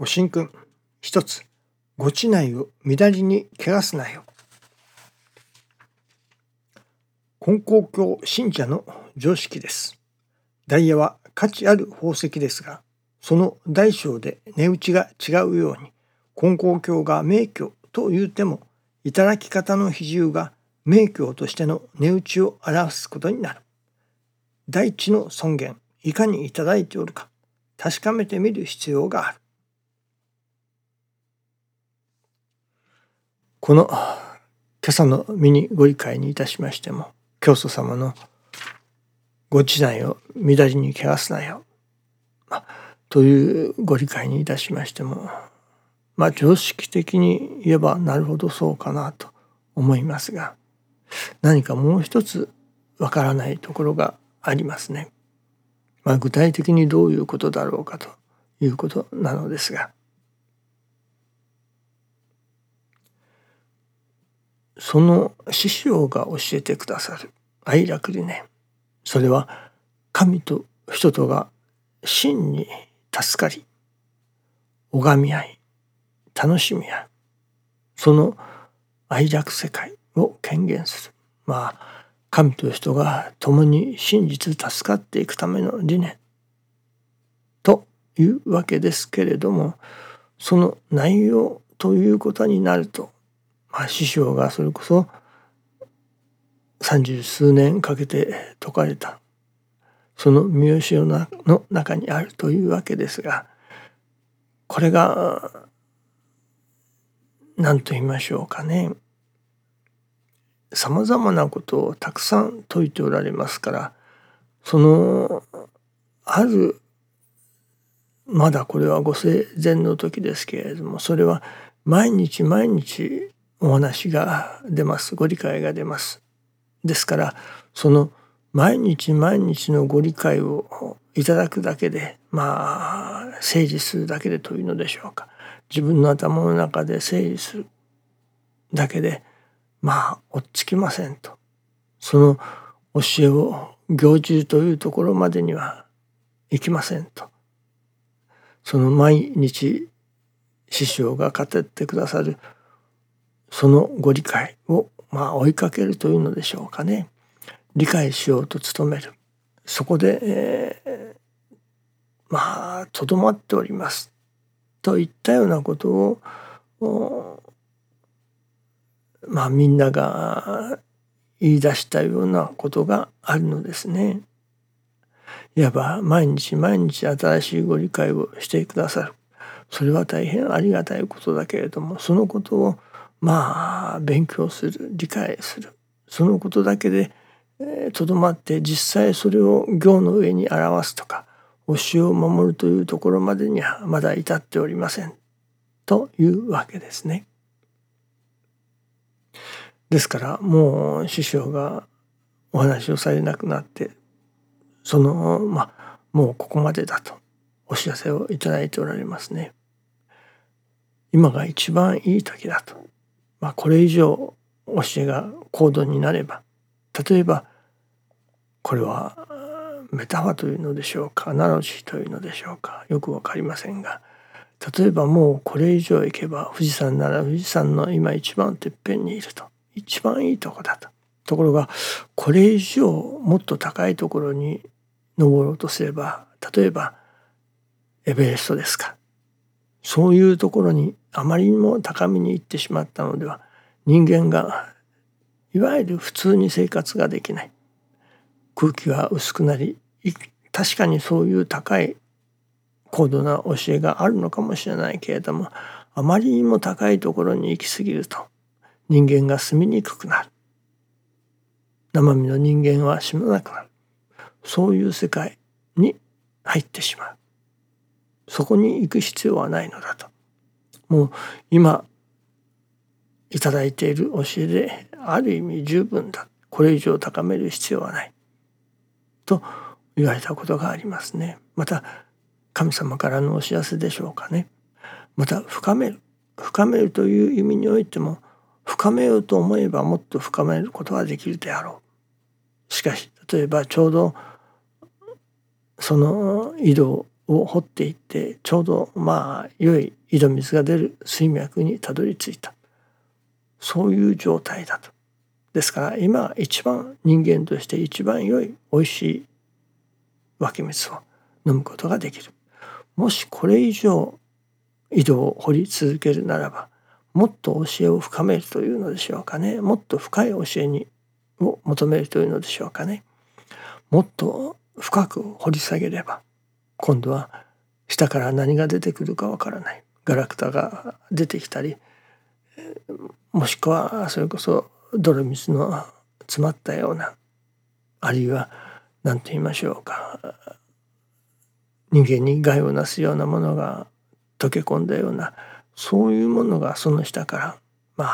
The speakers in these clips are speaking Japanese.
ご神君。一つ、ご地内を乱りに汚すなよ。金光教信者の常識です。ダイヤは価値ある宝石ですが、その大小で値打ちが違うように、金光教が名教と言うても、頂き方の比重が名教としての値打ちを表すことになる。大地の尊厳、いかにいただいておるか、確かめてみる必要がある。この今朝の身にご理解にいたしましても、教祖様のご地内を乱りに汚すなよ、というご理解にいたしましても、常識的に言えばなるほどそうかなと思いますが、何かもう一つわからないところがありますね。具体的にどういうことだろうかということなのですが、その師匠が教えてくださる愛楽理念、それは神と人とが真に助かり、拝み合い、楽しみ合う、その愛楽世界を権限する。神と人が共に真実助かっていくための理念というわけですけれども、その内容ということになると、師匠がそれこそ30数年かけて説かれたその見教えの中にあるというわけですが、これが何と言いましょうかね、さまざまなことをたくさん説いておられますから、そのあるまだこれはご生前の時ですけれども、それは毎日毎日お話が出ます、ご理解が出ます。ですからその毎日毎日のご理解をいただくだけで、整理するだけでというのでしょうか、自分の頭の中で整理するだけで落ち着きませんと、その教えを行じるというところまでにはいきませんと、その毎日師匠が語ってくださるそのご理解を追いかけるというのでしょうかね、理解しようと努める、そこでとどまっておりますといったようなことをみんなが言い出したようなことがあるのですね。いわば毎日毎日新しいご理解をしてくださる、それは大変ありがたいことだけれども、そのことを勉強する、理解する、そのことだけでとどまって実際それを行の上に表すとか教えを守るというところまでにはまだ至っておりませんというわけですね。ですからもう師匠がお話をされなくなって、そのもうここまでだとお知らせをいただいておられますね。今が一番いい時だと、これ以上教えが高度になれば、例えばこれはメタファーというのでしょうか、アナロジーというのでしょうか、よく分かりませんが、例えばもうこれ以上行けば富士山なら富士山の今一番てっぺんにいると、一番いいとこだと。ところがこれ以上もっと高いところに登ろうとすれば、例えばエベレストですか、そういうところにあまりにも高みに行ってしまったのでは、人間がいわゆる普通に生活ができない、空気が薄くなり、確かにそういう高い高度な教えがあるのかもしれないけれども、あまりにも高いところに行き過ぎると人間が住みにくくなる、生身の人間は死ななくなる、そういう世界に入ってしまう。そこに行く必要はないのだと、もう今いただいている教えである意味十分だ、これ以上高める必要はないと言われたことがありますね。また神様からのお知らせでしょうかね。また深めるという意味においても、深めようと思えばもっと深めることはできるであろう。しかし例えばちょうどその井戸を掘っていって、ちょうど良い井戸水が出る水脈にたどり着いた、そういう状態だと。ですから今一番人間として一番良いおいしい湧き水を飲むことができる。もしこれ以上井戸を掘り続けるならば、もっと教えを深めるというのでしょうかね。もっと深い教えを求めるというのでしょうかね。もっと深く掘り下げれば、今度は下から何が出てくるかわからない、ガラクタが出てきたり、もしくはそれこそ泥水の詰まったような、あるいは何と言いましょうか、人間に害をなすようなものが溶け込んだような、そういうものがその下から、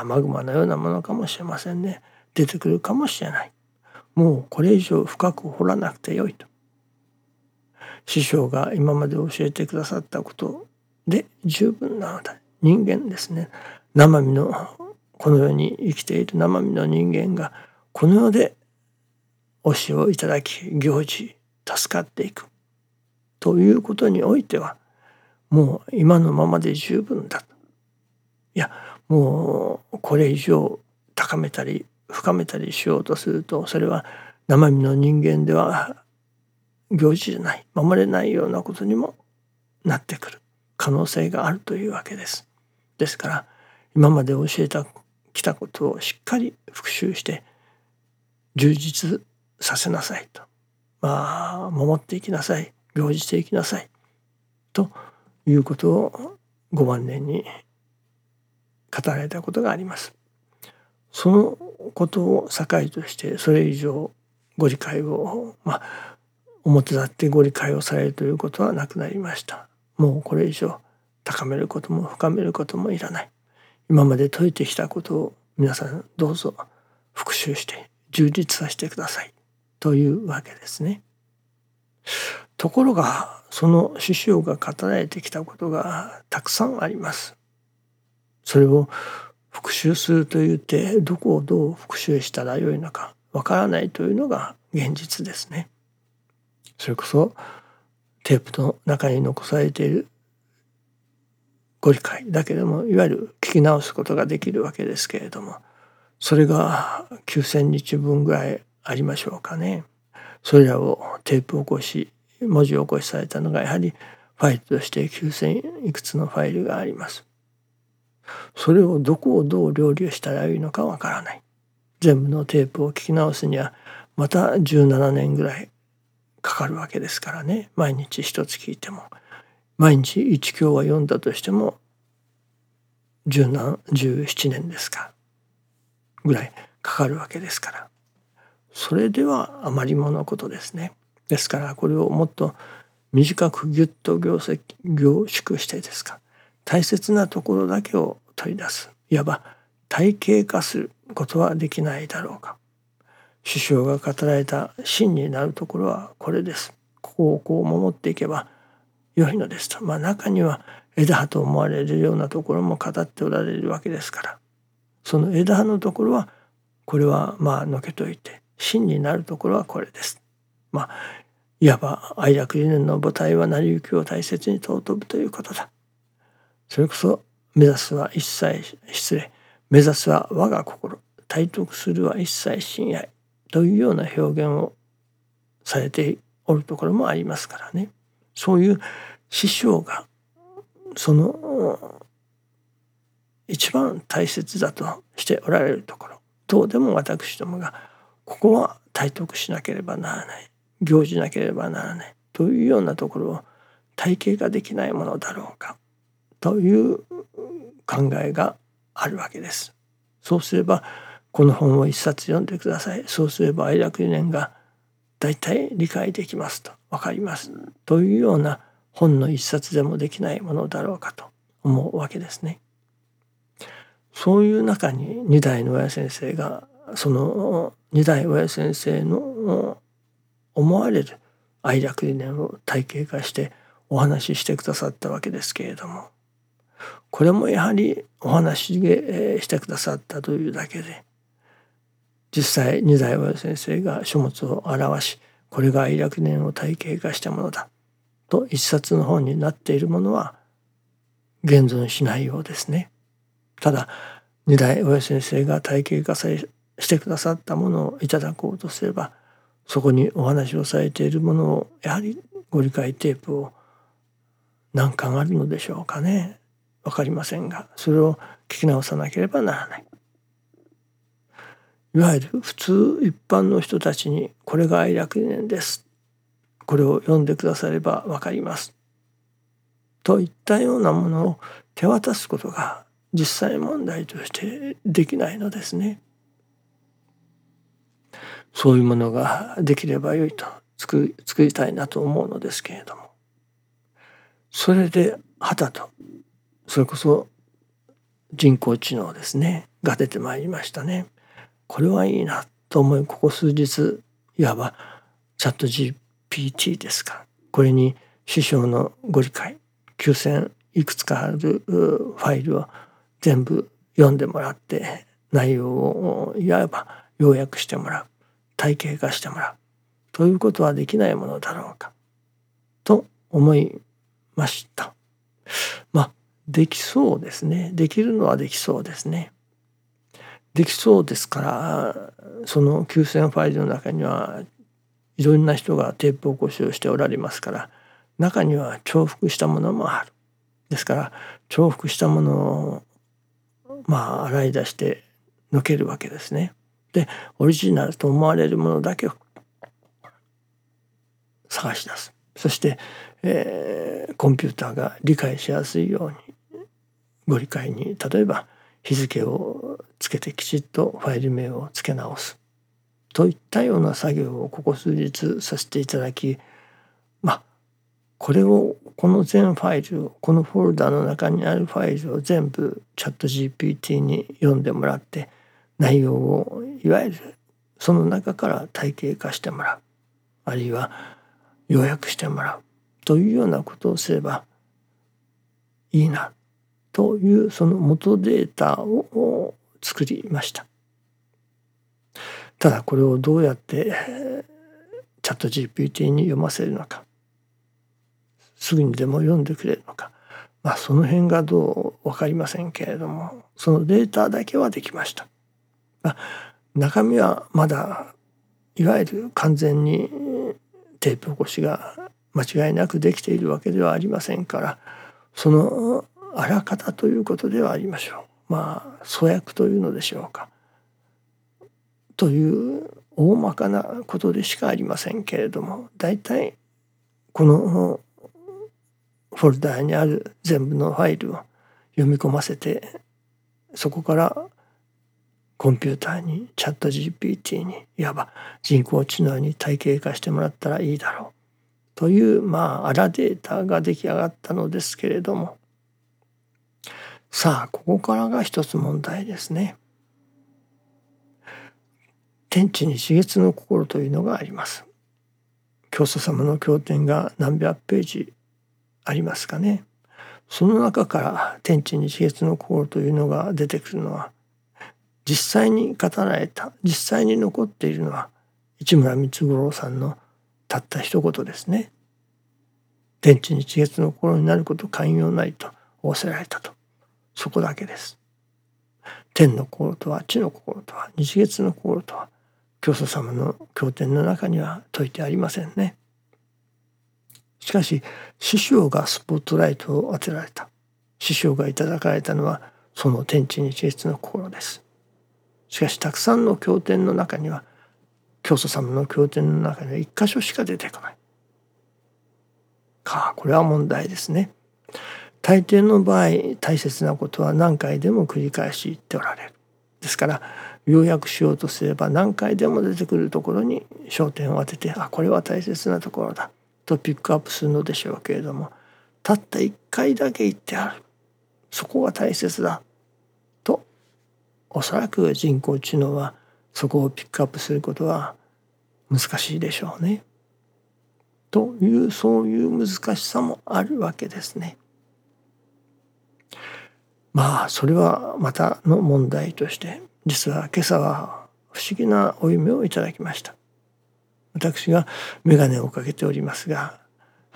マグマのようなものかもしれませんね、出てくるかもしれない。もうこれ以上深く掘らなくてよいと。師匠が今まで教えてくださったことで十分なのだ。人間ですね。生身のこの世に生きている生身の人間がこの世で教えをいただき行事助かっていくということにおいては、もう今のままで十分だと。いや、もうこれ以上高めたり深めたりしようとすると、それは生身の人間では行事じゃない、守れないようなことにもなってくる可能性があるというわけです。ですから今まで教えてきたことをしっかり復習して充実させなさいと、守っていきなさい、行事していきなさいということをご晩年に語られたことがあります。そのことを境としてそれ以上ご理解を表立ってご理解をされるということはなくなりました。もうこれ以上高めることも深めることもいらない。今まで説いてきたことを皆さんどうぞ復習して充実させてくださいというわけですね。ところがその師匠が語られてきたことがたくさんあります。それを復習すると言ってどこをどう復習したらよいのかわからないというのが現実ですね。それこそテープの中に残されているご理解だけでもいわゆる聞き直すことができるわけですけれども、それが9,000日分ぐらいありましょうかね。それらをテープ起こし文字起こしされたのがやはりファイルとして9,000いくつのファイルがあります。それをどこをどう料理をしたらいいのかわからない。全部のテープを聞き直すにはまた17年ぐらいかかるわけですからね。毎日一つ聞いても毎日一教は読んだとしても17年ですかぐらいかかるわけですから、それではあまりものことですね。ですからこれをもっと短くぎゅっと凝縮してですか、大切なところだけを取り出す、いわば体系化することはできないだろうか。師匠が語られた真になるところはこれです。ここをこう守っていけば良いのですと。中には枝葉と思われるようなところも語っておられるわけですから、その枝葉のところはこれはのけといて、真になるところはこれです。いわば愛楽理念の母体は成り行きを大切に尊ぶということだ。それこそ目指すは目指すは我が心、体得するは一切親愛というような表現をされておるところもありますからね。そういう師匠がその一番大切だとしておられるところ、どうでも私どもがここは体得しなければならない、行じなければならないというようなところを体系ができないものだろうかという考えがあるわけです。そうすればこの本を一冊読んでください。そうすれば愛楽理念が大体理解できますと、分かりますというような本の一冊でもできないものだろうかと思うわけですね。そういう中に二代の親先生がその二代親先生の思われる愛楽理念を体系化してお話ししてくださったわけですけれども、これもやはりお話ししてくださったというだけで、実際二代親先生が書物を表し、これが愛楽理念を体系化したものだと一冊の本になっているものは現存しないようですね。ただ二代親先生が体系化してくださったものをいただこうとすれば、そこにお話をされているものをやはりご理解テープを何巻あるのでしょうかね。わかりませんが、それを聞き直さなければならない。いわゆる普通一般の人たちにこれが愛楽伝です、これを読んでくださればわかりますといったようなものを手渡すことが実際問題としてできないのですね。そういうものができればよいと作りたいなと思うのですけれども、それではたとそれこそ人工知能ですねが出てまいりましたね。これはいいなと思い、ここ数日いわばチャット GPT ですか、これに師匠のご理解9,000いくつかあるファイルを全部読んでもらって、内容をいわば要約してもらう、体系化してもらうということはできないものだろうかと思いました。できそうですね。できるのはできそうですね。できそうですから、その9,000ファイルの中にはいろんな人がテープ起こしをしておられますから、中には重複したものもある。ですから重複したものを洗い出して抜けるわけですね。でオリジナルと思われるものだけを探し出す。そして、コンピューターが理解しやすいようにご理解に例えば日付をつけてきちっとファイル名を付け直すといったような作業をここ数日させていただき、これをこの全ファイルをこのフォルダの中にあるファイルを全部チャット GPT に読んでもらって内容をいわゆるその中から体系化してもらう、あるいは要約してもらうというようなことをすればいいなというその元データを作りました。ただこれをどうやってチャット GPT に読ませるのか、すぐにでも読んでくれるのか、その辺がどう分かりませんけれども、そのデータだけはできました。中身はまだいわゆる完全にテープ起こしが間違いなくできているわけではありませんから、そのあらかたということではありましょう。粗約というのでしょうかという大まかなことでしかありませんけれども、だいたいこのフォルダーにある全部のファイルを読み込ませて、そこからコンピューターにチャット GPT にいわば人工知能に体系化してもらったらいいだろうというアラデータが出来上がったのですけれども、さあここからが一つ問題ですね。天地に至月の心というのがあります。教祖様の経典が何百ページありますかね。その中から天地に至月の心というのが出てくるのは、実際に語られた、実際に残っているのは市村光五郎さんのたった一言ですね。天地に至月の心になること寛容なりと仰せられたと、そこだけです。天の心とは、地の心とは、日月の心とは、教祖様の経典の中には説いてありませんね。しかし師匠がスポットライトを当てられた、師匠がいただかれたのはその天地日月の心です。しかしたくさんの経典の中には、教祖様の経典の中には一箇所しか出てこない。これは問題ですね。大抵の場合大切なことは何回でも繰り返し言っておられる。ですから要約しようとすれば何回でも出てくるところに焦点を当てて、これは大切なところだとピックアップするのでしょうけれども、たった一回だけ言ってある、そこが大切だと、おそらく人工知能はそこをピックアップすることは難しいでしょうね。というそういう難しさもあるわけですね。それはまたの問題として、実は今朝は不思議なお夢をいただきました。私が眼鏡をかけておりますが、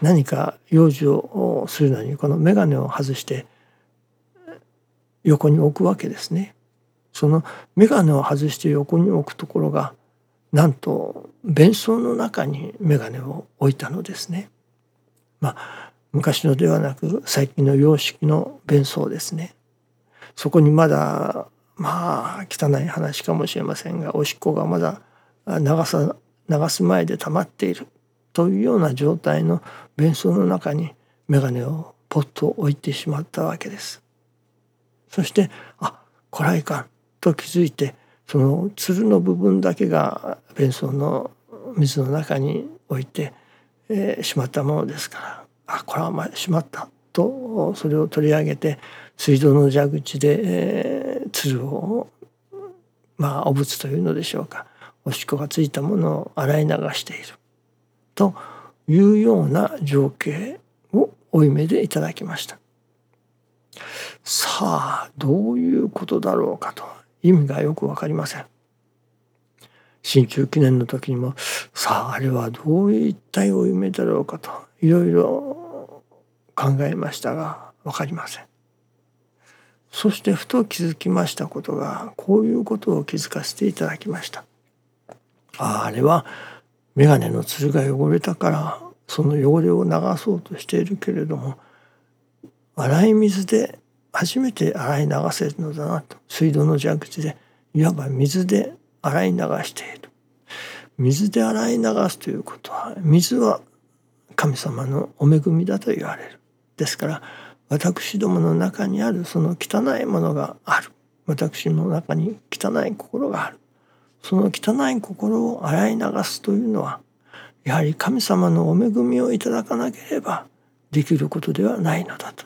何か用事をするのにこの眼鏡を外して横に置くわけですね。その眼鏡を外して横に置くところがなんと弁槽の中に眼鏡を置いたのですね。昔のではなく最近の洋式の弁槽ですね。そこにまだ汚い話かもしれませんがおしっこがまだ流す前で溜まっているというような状態の弁槽の中に眼鏡をポッと置いてしまったわけです。そしてこれはいかんと気づいてそのつるの部分だけが弁槽の水の中に置いてしまったものですからこれはしまったとそれを取り上げて水道の蛇口でつるをお物というのでしょうかおしっこがついたものを洗い流しているというような情景を負い目でいただきました。さあどういうことだろうかと意味がよく分かりません。新中記念の時にもさああれはどういったお夢だろうかといろいろ考えましたが分かりません。そしてふと気づきましたことがこういうことを気づかせていただきました。あれは眼鏡のつるが汚れたからその汚れを流そうとしているけれども洗い水で初めて洗い流せるのだなと水道の蛇口でいわば水で洗い流している。水で洗い流すということは水は神様のお恵みだと言われる。ですから私どもの中にあるその汚いものがある。私の中に汚い心がある。その汚い心を洗い流すというのはやはり神様のお恵みをいただかなければできることではないのだと。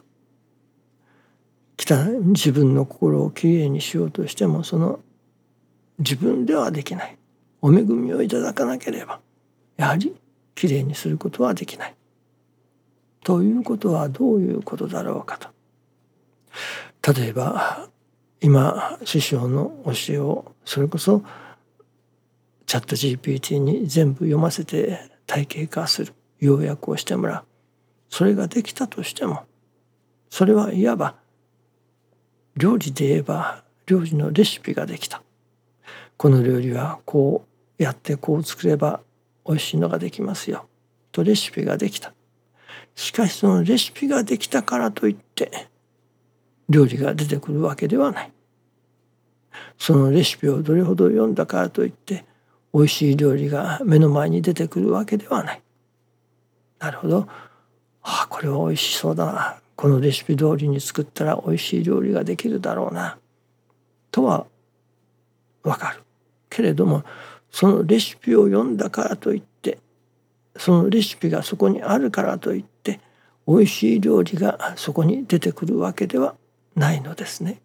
自分の心をきれいにしようとしてもその自分ではできない。お恵みをいただかなければやはりきれいにすることはできない。ということはどういうことだろうかと。例えば今師匠の教えをそれこそチャット GPT に全部読ませて体系化する要約をしてもらう。それができたとしてもそれはいわば料理で言えば料理のレシピができた。この料理はこうやってこう作れば美味しいのができますよとレシピができた。しかしそのレシピができたからといって料理が出てくるわけではない。そのレシピをどれほど読んだからといって美味しい料理が目の前に出てくるわけではない。なるほど。これは美味しそうだな。このレシピ通りに作ったら美味しい料理ができるだろうなとはわかるけれどもそのレシピを読んだからといってそのレシピがそこにあるからといって美味しい料理がそこに出てくるわけではないのですね。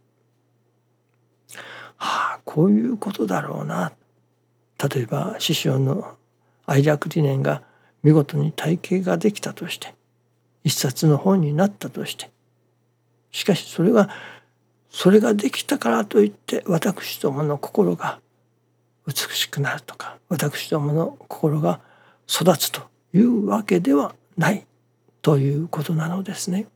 こういうことだろうな。例えば師匠の愛楽理念が見事に体系ができたとして一冊の本になったとしてしかしそれができたからといって私どもの心が美しくなるとか私どもの心が育つというわけではないということなのですね。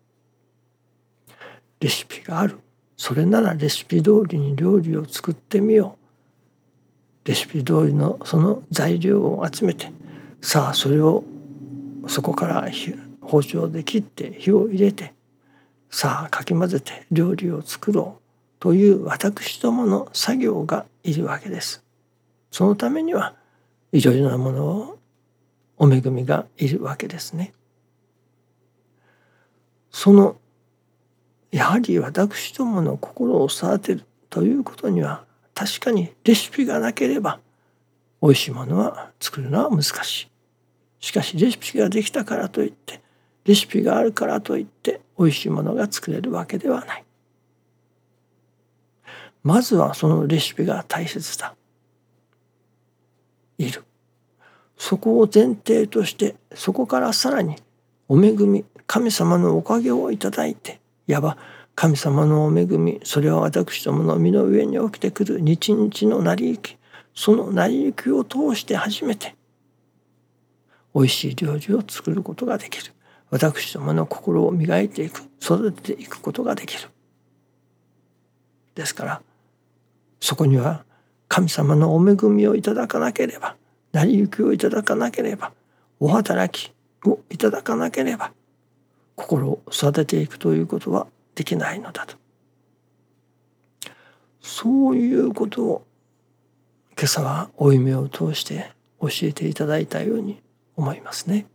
レシピがある。それならレシピ通りに料理を作ってみよう。レシピ通りのその材料を集めてさあそれをそこから包丁で切って火を入れてさあかき混ぜて料理を作ろうという私どもの作業がいるわけです。そのためにはいろいろなものをお恵みがいるわけですね。やはり私どもの心を育てるということには確かにレシピがなければ美味しいものは作るのは難しい。しかしレシピができたからといってレシピがあるからといって美味しいものが作れるわけではない。まずはそのレシピが大切だ。いる。そこを前提としてそこからさらにお恵み神様のおかげをいただいていわば神様のお恵みそれは私どもの身の上に起きてくる日々の成り行きその成り行きを通して初めて美味しい料理を作ることができる。私どもの心を磨いていく、育てていくことができる。ですからそこには神様のお恵みをいただかなければ、成り行きをいただかなければ、お働きをいただかなければ、心を育てていくということはできないのだと。そういうことを今朝は負い目を通して教えていただいたように思いますね。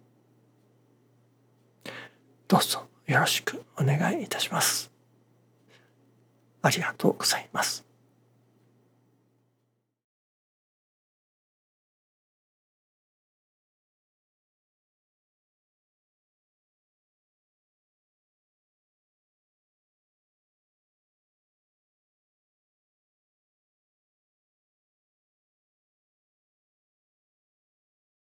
どうぞよろしくお願いいたします。ありがとうございます。